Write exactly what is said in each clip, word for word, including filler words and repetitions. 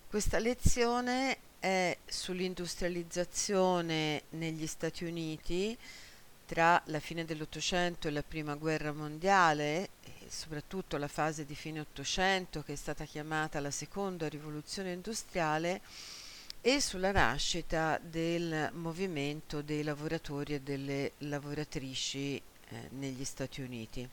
Questa lezione è sull'industrializzazione negli Stati Uniti tra la fine dell'Ottocento e la Prima Guerra Mondiale, e soprattutto la fase di fine Ottocento che è stata chiamata la Seconda Rivoluzione Industriale, e sulla nascita del movimento dei lavoratori e delle lavoratrici eh, negli Stati Uniti.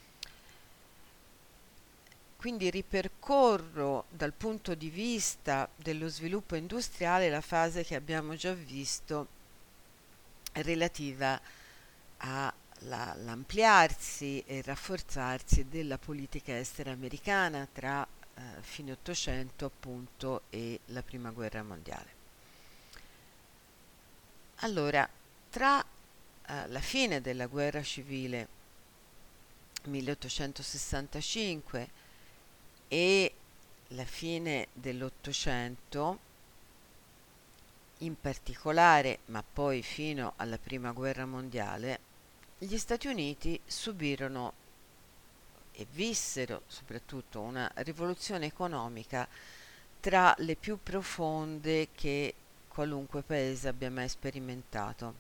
Quindi ripercorro dal punto di vista dello sviluppo industriale la fase che abbiamo già visto relativa all'ampliarsi e il rafforzarsi della politica estera americana tra eh, fine Ottocento appunto e la Prima Guerra Mondiale. Allora, tra eh, la fine della guerra civile milleottocentosessantacinque e la fine dell'Ottocento, in particolare, ma poi fino alla Prima Guerra Mondiale, gli Stati Uniti subirono e vissero soprattutto una rivoluzione economica tra le più profonde che qualunque paese abbia mai sperimentato.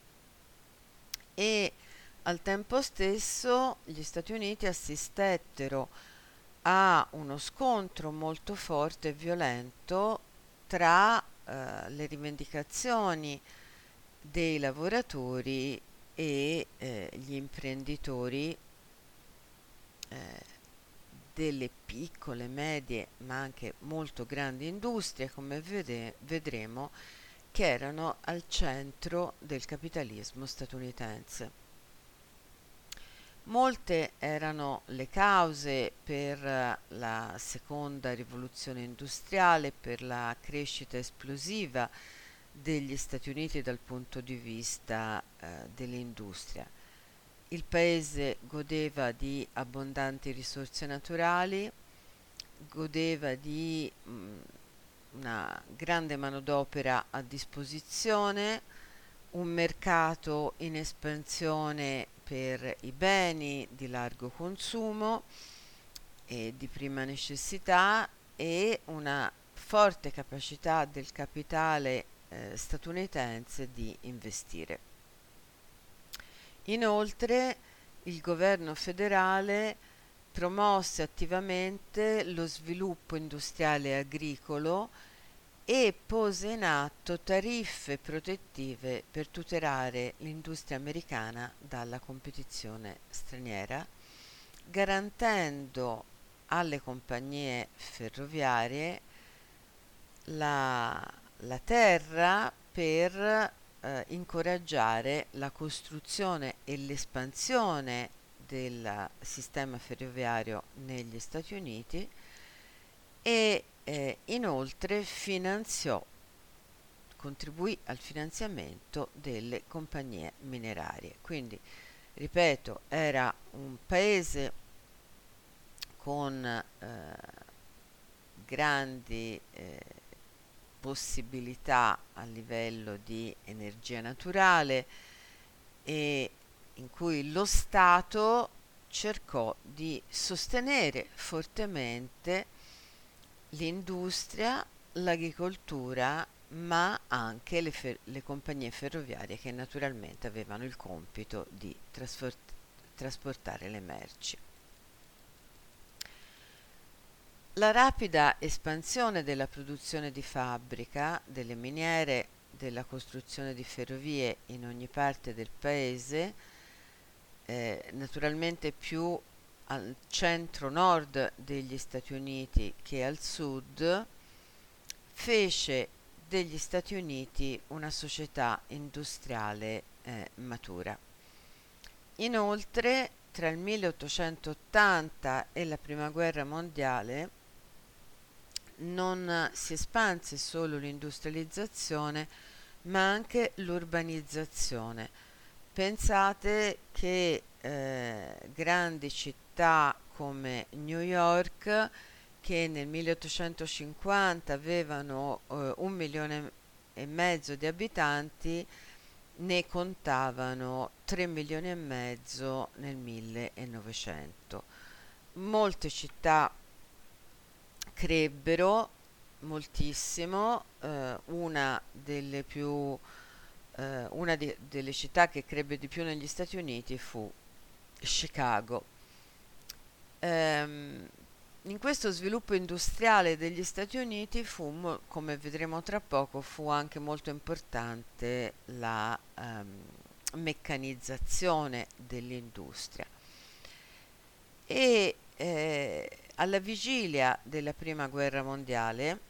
E al tempo stesso gli Stati Uniti assistettero a uno scontro molto forte e violento tra eh, le rivendicazioni dei lavoratori e eh, gli imprenditori eh, delle piccole, medie, ma anche molto grandi industrie, come vede- vedremo, che erano al centro del capitalismo statunitense. Molte erano le cause per eh, la seconda rivoluzione industriale, per la crescita esplosiva degli Stati Uniti dal punto di vista eh, dell'industria. Il paese godeva di abbondanti risorse naturali, godeva di mh, una grande manodopera a disposizione, un mercato in espansione per i beni di largo consumo e di prima necessità e una forte capacità del capitale eh, statunitense di investire. Inoltre, il governo federale promosse attivamente lo sviluppo industriale e agricolo e pose in atto tariffe protettive per tutelare l'industria americana dalla competizione straniera, garantendo alle compagnie ferroviarie la, la terra per eh, incoraggiare la costruzione e l'espansione del sistema ferroviario negli Stati Uniti e eh, inoltre finanziò, contribuì al finanziamento delle compagnie minerarie. Quindi, ripeto, era un paese con eh, grandi eh, possibilità a livello di energia naturale e in cui lo Stato cercò di sostenere fortemente l'industria, l'agricoltura, ma anche le, fer- le compagnie ferroviarie che naturalmente avevano il compito di trasfor- trasportare le merci. La rapida espansione della produzione di fabbrica, delle miniere, della costruzione di ferrovie in ogni parte del paese, eh, naturalmente più al centro-nord degli Stati Uniti che al sud, fece degli Stati Uniti una società industriale eh, matura. Inoltre, tra il milleottocentottanta e la Prima Guerra Mondiale, non si espanse solo l'industrializzazione, ma anche l'urbanizzazione. Pensate che eh, grandi città come New York, che nel milleottocentocinquanta avevano eh, un milione e mezzo di abitanti, ne contavano tre milioni e mezzo nel millenovecento. Molte città crebbero moltissimo. Eh, una delle più, eh, una di- delle città che crebbe di più negli Stati Uniti fu Chicago. Ehm, In questo sviluppo industriale degli Stati Uniti fu, mo- come vedremo tra poco, fu anche molto importante la ehm, meccanizzazione dell'industria. E eh, alla vigilia della Prima Guerra Mondiale,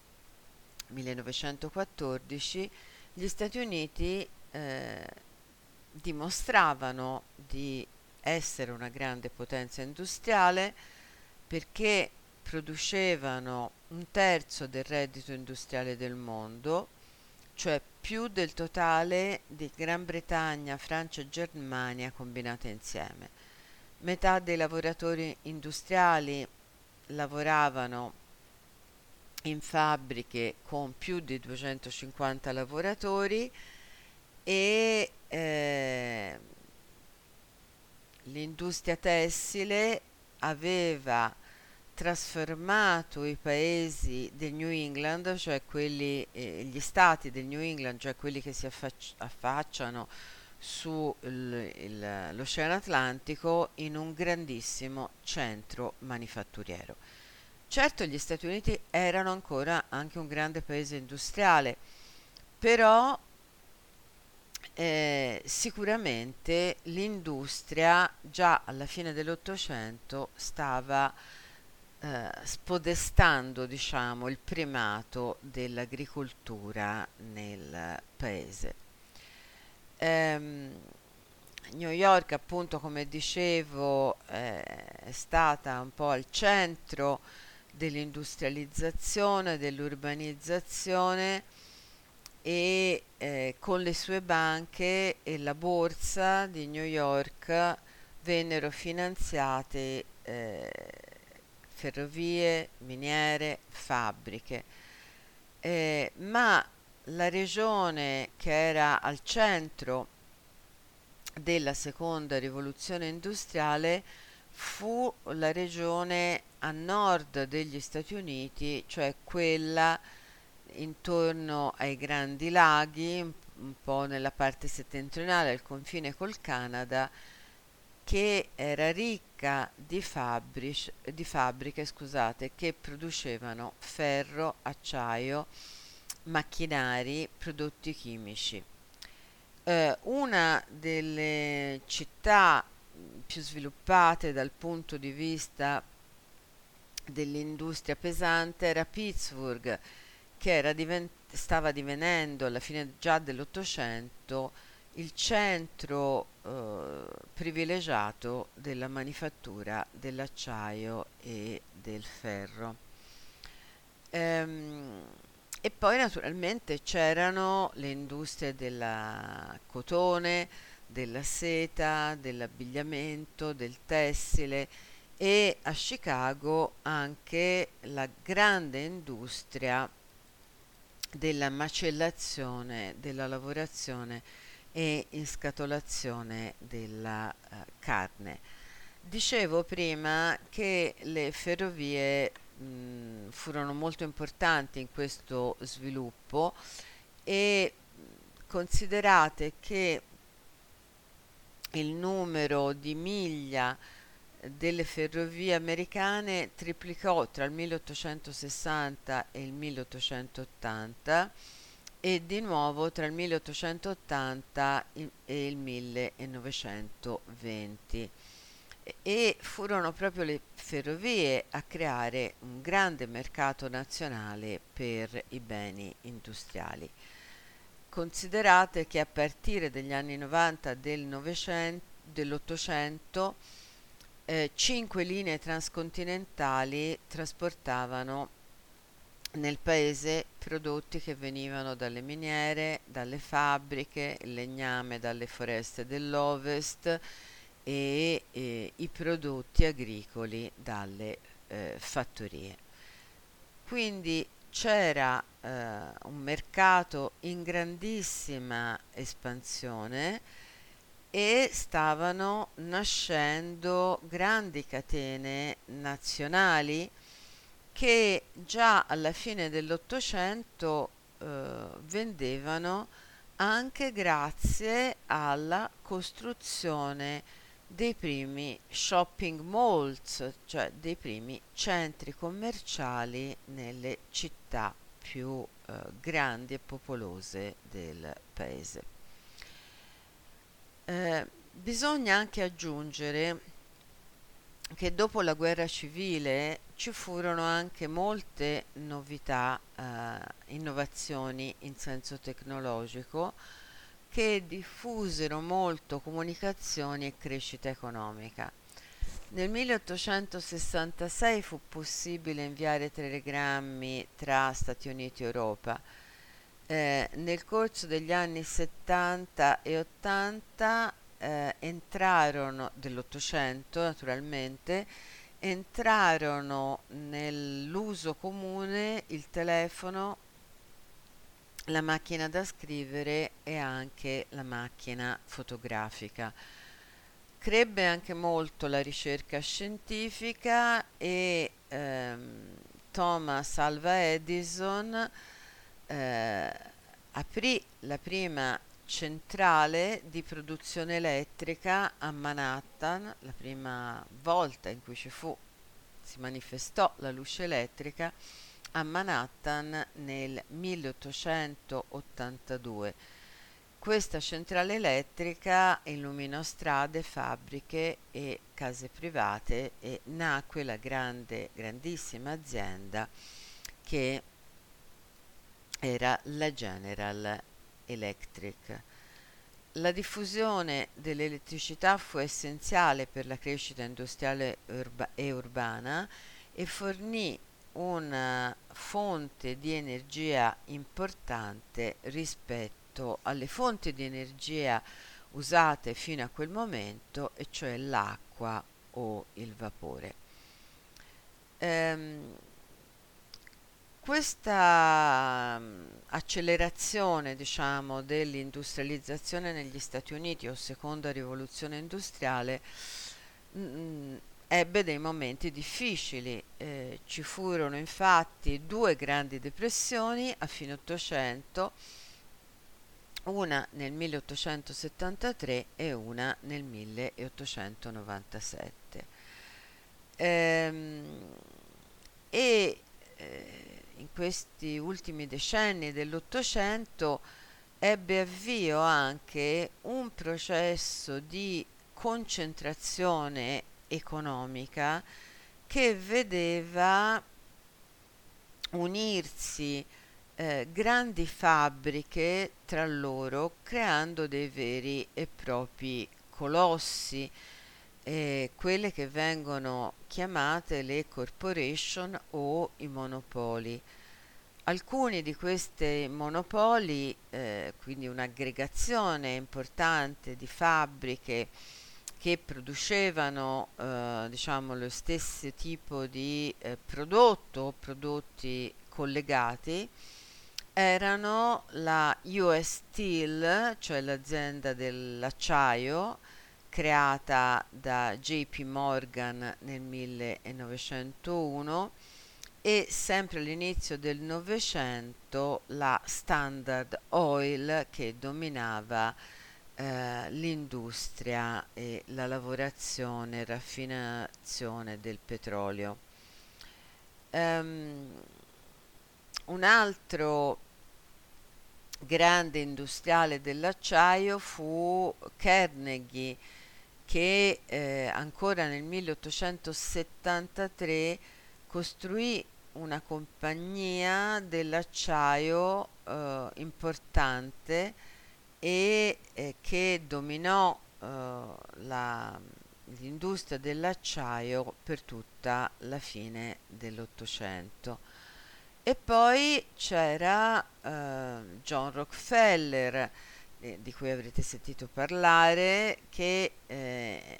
millenovecentoquattordici, gli Stati Uniti eh, dimostravano di essere una grande potenza industriale perché producevano un terzo del reddito industriale del mondo, cioè più del totale di Gran Bretagna, Francia e Germania combinate insieme. Metà dei lavoratori industriali lavoravano in fabbriche con più di duecentocinquanta lavoratori e eh, l'industria tessile aveva trasformato i paesi del New England, cioè quelli, eh, gli stati del New England, cioè quelli che si affacci- affacciano sull'Oceano Atlantico, in un grandissimo centro manifatturiero. Certo, gli Stati Uniti erano ancora anche un grande paese industriale, però eh, sicuramente l'industria già alla fine dell'Ottocento stava eh, spodestando, diciamo, il primato dell'agricoltura nel paese. Ehm, New York, appunto, come dicevo, eh, è stata un po' al centro dell'industrializzazione, dell'urbanizzazione e eh, con le sue banche e la borsa di New York vennero finanziate eh, ferrovie, miniere, fabbriche. Eh, ma la regione che era al centro della seconda rivoluzione industriale fu la regione a nord degli Stati Uniti, cioè quella intorno ai Grandi Laghi, un un po' nella parte settentrionale, al confine col Canada, che era ricca di, fabbrici- di fabbriche, scusate, che producevano ferro, acciaio, macchinari, prodotti chimici. Eh, una delle città mh, più sviluppate dal punto di vista dell'industria pesante era Pittsburgh, che era diven- stava divenendo alla fine già dell'Ottocento il centro eh, privilegiato della manifattura dell'acciaio e del ferro. Ehm, e poi naturalmente c'erano le industrie del cotone, della seta, dell'abbigliamento, del tessile e a Chicago anche la grande industria della macellazione, della lavorazione e inscatolazione della eh, carne. Dicevo prima che le ferrovie mh, furono molto importanti in questo sviluppo e mh, considerate che il numero di miglia delle ferrovie americane triplicò tra il milleottocentosessanta e il milleottocentottanta e di nuovo tra il milleottocentottanta i- e il millenovecentoventi. E e furono proprio le ferrovie a creare un grande mercato nazionale per i beni industriali. Considerate che a partire dagli anni novanta del Novecento, dell'Ottocento, eh, cinque linee transcontinentali trasportavano nel paese prodotti che venivano dalle miniere, dalle fabbriche, il legname dalle foreste dell'Ovest e eh, i prodotti agricoli dalle eh, fattorie. Quindi c'era eh, un mercato in grandissima espansione e stavano nascendo grandi catene nazionali che già alla fine dell'Ottocento eh, vendevano anche grazie alla costruzione dei primi shopping malls, cioè dei primi centri commerciali nelle città più eh, grandi e popolose del paese. Eh, bisogna anche aggiungere che dopo la guerra civile ci furono anche molte novità, eh, innovazioni in senso tecnologico che diffusero molto comunicazioni e crescita economica. Nel milleottocentosessantasei fu possibile inviare telegrammi tra Stati Uniti e Europa. Eh, nel corso degli anni settanta e ottanta eh, entrarono, dell'Ottocento naturalmente, entrarono nell'uso comune il telefono, la macchina da scrivere e anche la macchina fotografica. Crebbe anche molto la ricerca scientifica e ehm, Thomas Alva Edison eh, aprì la prima centrale di produzione elettrica a Manhattan, la prima volta in cui ci fu, si manifestò la luce elettrica a Manhattan nel milleottocentottantadue. Questa centrale elettrica illuminò strade, fabbriche e case private e nacque la grande, grandissima azienda che era la General Electric. La diffusione dell'elettricità fu essenziale per la crescita industriale urba- e urbana e fornì una fonte di energia importante rispetto alle fonti di energia usate fino a quel momento, e cioè l'acqua o il vapore. Ehm, questa mm, accelerazione, diciamo, dell'industrializzazione negli Stati Uniti o seconda rivoluzione industriale mm, ebbe dei momenti difficili. Eh, ci furono infatti due grandi depressioni a fine Ottocento, una nel milleottocentosettantatré e una nel milleottocentonovantasette. Ehm, e eh, in questi ultimi decenni dell'Ottocento ebbe avvio anche un processo di concentrazione economica che vedeva unirsi eh, grandi fabbriche tra loro, creando dei veri e propri colossi, eh, quelle che vengono chiamate le corporation o i monopoli. Alcuni di questi monopoli, eh, quindi un'aggregazione importante di fabbriche che producevano eh, diciamo lo stesso tipo di eh, prodotto o prodotti collegati, erano la U S Steel, cioè l'azienda dell'acciaio creata da J P Morgan nel millenovecentouno, e sempre all'inizio del Novecento la Standard Oil, che dominava eh, l'industria e la lavorazione e raffinazione del petrolio. Um, un altro grande industriale dell'acciaio fu Carnegie, che eh, ancora nel milleottocentosettantatré costruì una compagnia dell'acciaio eh, importante e eh, che dominò eh, la- l'industria dell'acciaio per tutta la fine dell'Ottocento. E poi c'era eh, John Rockefeller, eh, di cui avrete sentito parlare, che eh,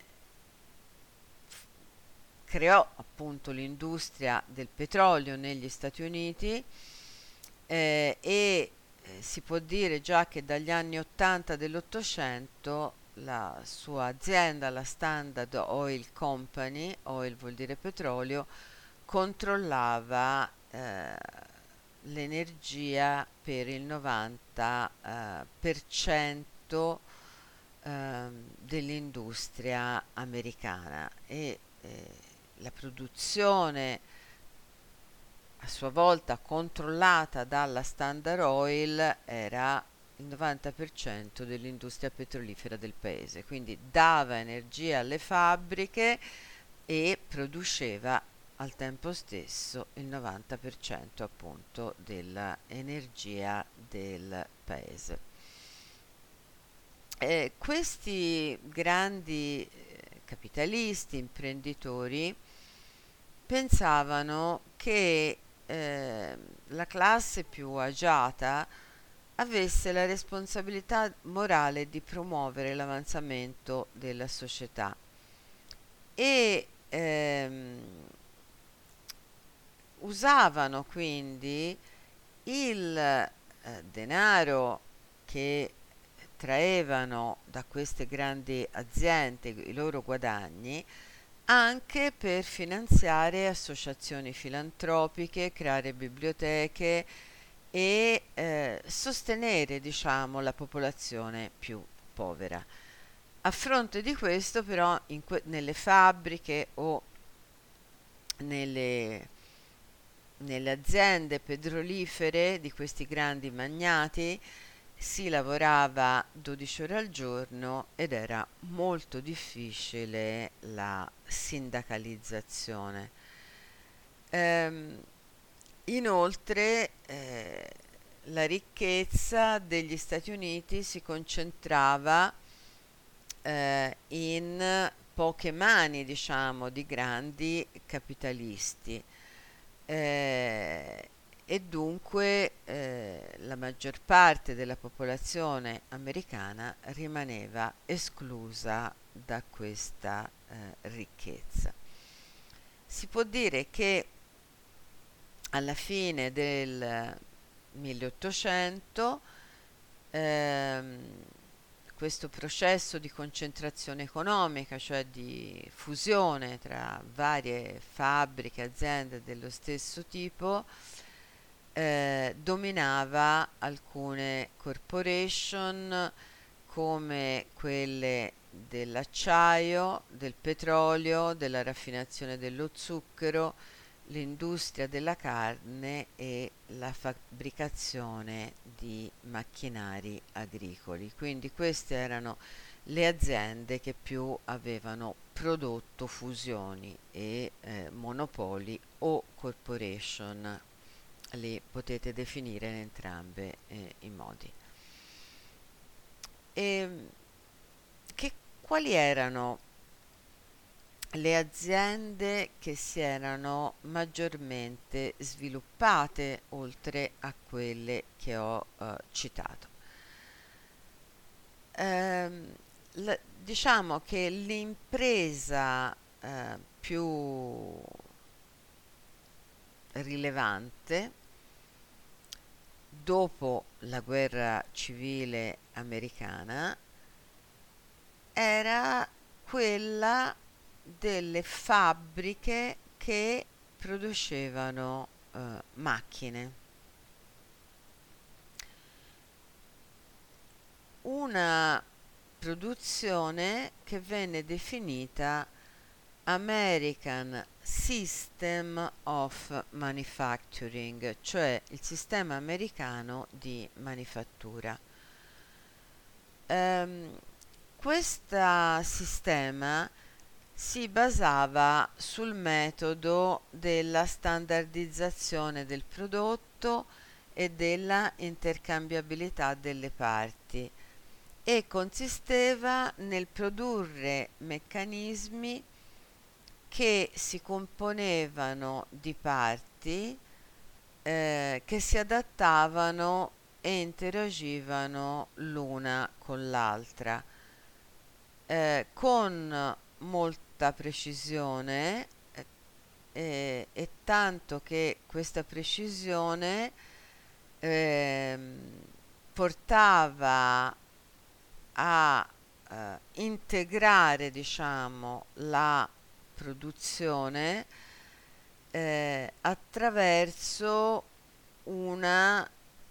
creò appunto l'industria del petrolio negli Stati Uniti, eh, e eh, si può dire già che dagli anni ottanta dell'Ottocento la sua azienda, la Standard Oil Company, oil vuol dire petrolio, controllava eh, l'energia per il novanta eh, per cento ehm, dell'industria americana e eh, la produzione a sua volta controllata dalla Standard Oil era il novanta per cento dell'industria petrolifera del paese, quindi dava energia alle fabbriche e produceva al tempo stesso il novanta per cento appunto dell'energia del paese. Eh, questi grandi eh, capitalisti, imprenditori, pensavano che eh, la classe più agiata avesse la responsabilità morale di promuovere l'avanzamento della società e ehm, usavano quindi il eh, denaro che traevano da queste grandi aziende, i loro guadagni, anche per finanziare associazioni filantropiche, creare biblioteche e eh, sostenere, diciamo, la popolazione più povera. A fronte di questo, però, in que- nelle fabbriche o nelle, nelle aziende petrolifere di questi grandi magnati si lavorava dodici ore al giorno ed era molto difficile la sindacalizzazione. Ehm, inoltre, eh, la ricchezza degli Stati Uniti si concentrava eh, in poche mani, diciamo, di grandi capitalisti. Eh, e dunque eh, la maggior parte della popolazione americana rimaneva esclusa da questa eh, ricchezza. Si può dire che alla fine del milleottocento ehm, questo processo di concentrazione economica, cioè di fusione tra varie fabbriche, aziende dello stesso tipo, eh, dominava alcune corporation come quelle dell'acciaio, del petrolio, della raffinazione dello zucchero, l'industria della carne e la fabbricazione di macchinari agricoli. Quindi queste erano le aziende che più avevano prodotto fusioni e eh, monopoli o corporation, li potete definire in entrambe eh, i modi. E che, quali erano le aziende che si erano maggiormente sviluppate oltre a quelle che ho eh, citato? Ehm, la- diciamo che l'impresa eh, più rilevante dopo la guerra civile americana era quella delle fabbriche che producevano eh, macchine. Una produzione che venne definita American System of Manufacturing, cioè il sistema americano di manifattura. Ehm, questo sistema si basava sul metodo della standardizzazione del prodotto e della intercambiabilità delle parti e consisteva nel produrre meccanismi che si componevano di parti eh, che si adattavano e interagivano l'una con l'altra eh, con molta precisione eh, e, e tanto che questa precisione ehm, portava a eh, integrare, diciamo, la produzione eh, attraverso una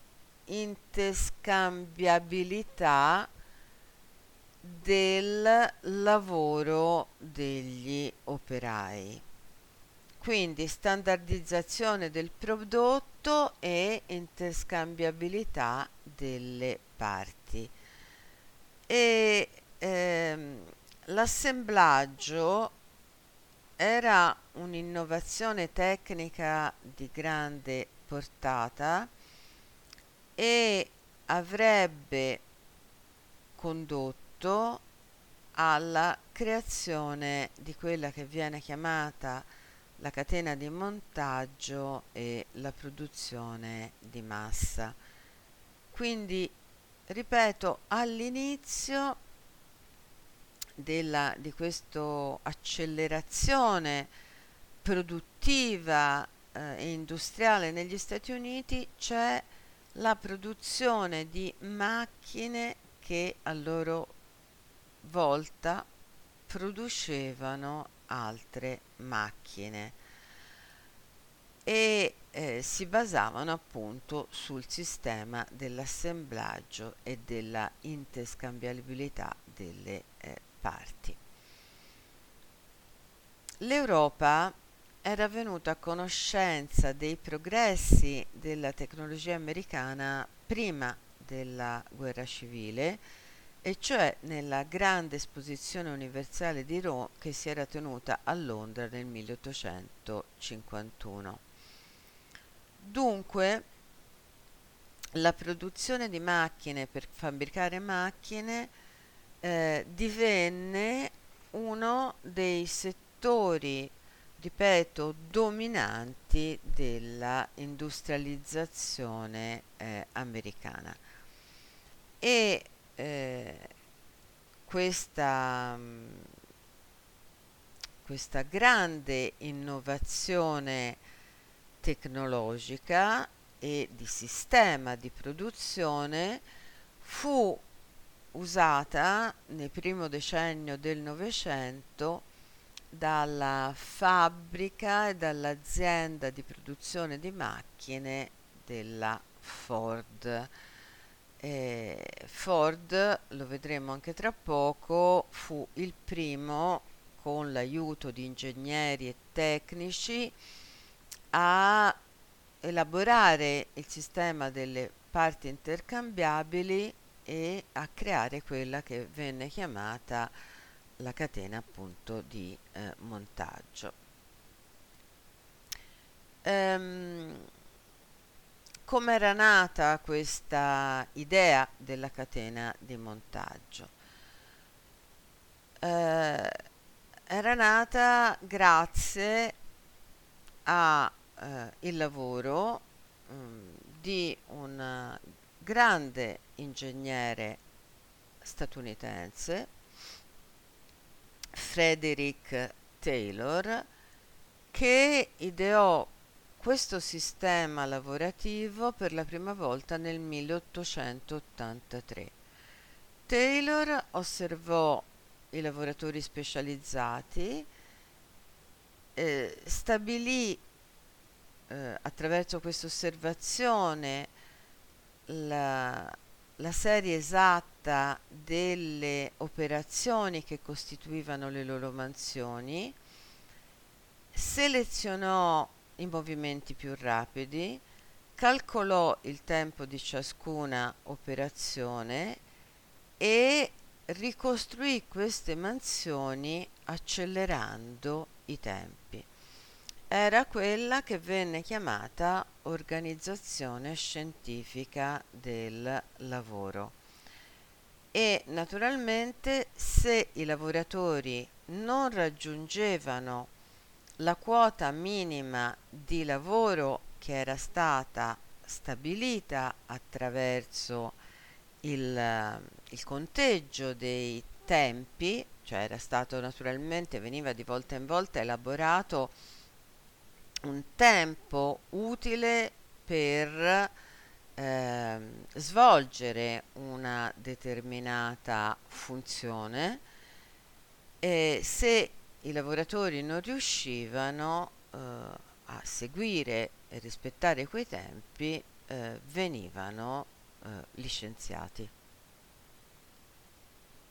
interscambiabilità del lavoro degli operai. Quindi standardizzazione del prodotto e interscambiabilità delle parti. E ehm, l'assemblaggio era un'innovazione tecnica di grande portata e avrebbe condotto alla creazione di quella che viene chiamata la catena di montaggio e la produzione di massa. Quindi, ripeto, all'inizio della, di questa accelerazione produttiva eh, e industriale negli Stati Uniti c'è la produzione di macchine che a loro volta producevano altre macchine e eh, si basavano appunto sul sistema dell'assemblaggio e della interscambiabilità delle eh, parti. L'Europa era venuta a conoscenza dei progressi della tecnologia americana prima della guerra civile, e cioè nella grande esposizione universale di Roma che si era tenuta a Londra nel milleottocentocinquantuno. Dunque, la produzione di macchine per fabbricare macchine eh, divenne uno dei settori, ripeto, dominanti della industrializzazione eh, americana. E eh, questa, questa grande innovazione tecnologica e di sistema di produzione fu usata nel primo decennio del Novecento dalla fabbrica e dall'azienda di produzione di macchine della Ford. Eh, Ford, lo vedremo anche tra poco, fu il primo, con l'aiuto di ingegneri e tecnici, a elaborare il sistema delle parti intercambiabili e a creare quella che venne chiamata la catena appunto di eh, montaggio. Ehm, Come era nata questa idea della catena di montaggio? Eh, era nata grazie a eh, il lavoro mm, di un grande ingegnere statunitense, Frederick Taylor, che ideò questo sistema lavorativo per la prima volta nel milleottocentottantatré. Taylor osservò i lavoratori specializzati, eh, stabilì eh, attraverso questa osservazione la, la serie esatta delle operazioni che costituivano le loro mansioni, selezionò i movimenti più rapidi, calcolò il tempo di ciascuna operazione e ricostruì queste mansioni accelerando i tempi. Era quella che venne chiamata organizzazione scientifica del lavoro. E naturalmente, se i lavoratori non raggiungevano la quota minima di lavoro che era stata stabilita attraverso il, il conteggio dei tempi, cioè era stato naturalmente, veniva di volta in volta elaborato un tempo utile per ehm, svolgere una determinata funzione, e se i lavoratori non riuscivano, eh, a seguire e rispettare quei tempi eh, venivano eh, licenziati.